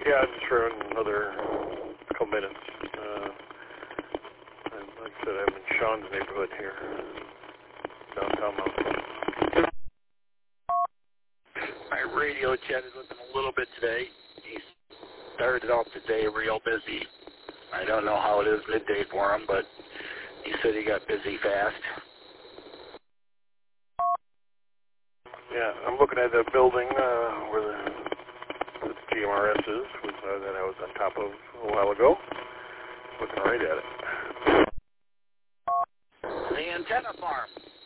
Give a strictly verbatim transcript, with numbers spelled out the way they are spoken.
Yeah, just for another couple minutes. Uh, and like I said, I'm in Sean's neighborhood here, downtown Mount Pleasant. I radio chatted with him a little bit today. He started off the day real busy. I don't know how it is midday for him, but he said he got busy fast. Yeah, I'm looking at the building uh, where the, the G M R S is, which, uh, that I was on top of a while ago. Looking right at it. The antenna farm.